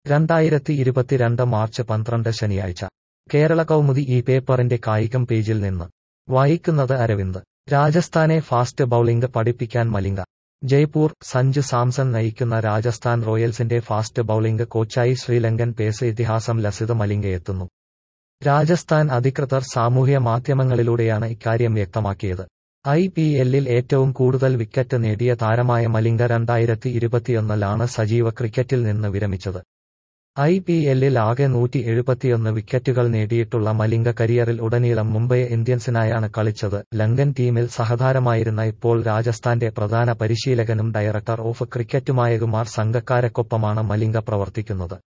2022 March 12 ശനിയാഴ്ച കേരള കൗമുദി ഈ പേപ്പറിന്റെ കായികം പേജിൽ നിന്ന് വായിക്കുന്നത് അരവിന്ദ്. രാജസ്ഥാനെ ഫാസ്റ്റ് ബൌളിംഗ് പഠിപ്പിക്കാൻ മലിംഗ. ജയ്പൂർ. സഞ്ജു സാംസൺ നയിക്കുന്ന രാജസ്ഥാൻ റോയൽസിന്റെ ഫാസ്റ്റ് ബൌളിംഗ് കോച്ചായി ശ്രീലങ്കൻ പേസ് ഇതിഹാസം ലസിത് മലിംഗയെത്തുന്നു. രാജസ്ഥാൻ അധികൃതർ സാമൂഹ്യ മാധ്യമങ്ങളിലൂടെയാണ് ഇക്കാര്യം വ്യക്തമാക്കിയത്. IPL-ൽ ഏറ്റവും കൂടുതൽ വിക്കറ്റ് നേടിയ താരമായ മലിംഗ 2021-ലാണ് സജീവ ക്രിക്കറ്റിൽ നിന്ന് വിരമിച്ചത്. IPL-ൽ ആകെ 171 വിക്കറ്റുകൾ നേടിയിട്ടുള്ള മലിംഗ കരിയറിൽ ഉടനീളം മുംബൈ ഇന്ത്യൻസിനായാണ് കളിച്ചത്. ലങ്കൻ ടീമിൽ സഹതാരമായിരുന്ന ഇപ്പോൾ രാജസ്ഥാന്റെ പ്രധാന പരിശീലകനും ഡയറക്ടർ ഓഫ് ക്രിക്കറ്റുമായ കുമാർ സംഗക്കാരക്കൊപ്പമാണ് മലിംഗ പ്രവർത്തിക്കുന്നത്.